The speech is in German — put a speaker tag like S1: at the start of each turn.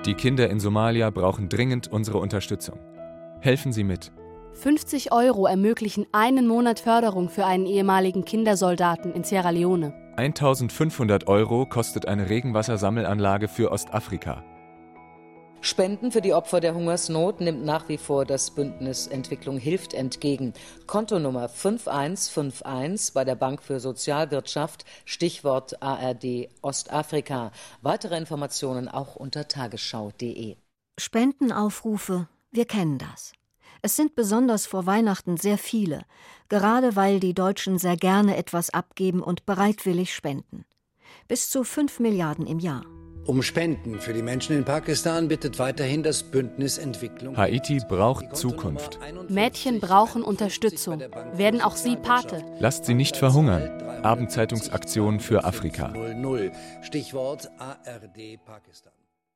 S1: Die Kinder in Somalia brauchen dringend unsere Unterstützung. Helfen Sie mit.
S2: 50 € ermöglichen einen Monat Förderung für einen ehemaligen Kindersoldaten in Sierra Leone.
S1: 1.500 € kostet eine Regenwassersammelanlage für Ostafrika.
S3: Spenden für die Opfer der Hungersnot nimmt nach wie vor das Bündnis Entwicklung hilft entgegen. Kontonummer 5151 bei der Bank für Sozialwirtschaft, Stichwort ARD Ostafrika. Weitere Informationen auch unter tagesschau.de.
S4: Spendenaufrufe, wir kennen das. Es sind besonders vor Weihnachten sehr viele, gerade weil die Deutschen sehr gerne etwas abgeben und bereitwillig spenden. Bis zu 5 Milliarden im Jahr.
S5: Um Spenden für die Menschen in Pakistan bittet weiterhin das Bündnis Entwicklung.
S1: Haiti braucht Zukunft.
S2: Mädchen brauchen Unterstützung. Werden auch Sie Pate?
S1: Lasst sie nicht verhungern. Abendzeitungsaktion für Afrika.
S5: Stichwort ARD Pakistan.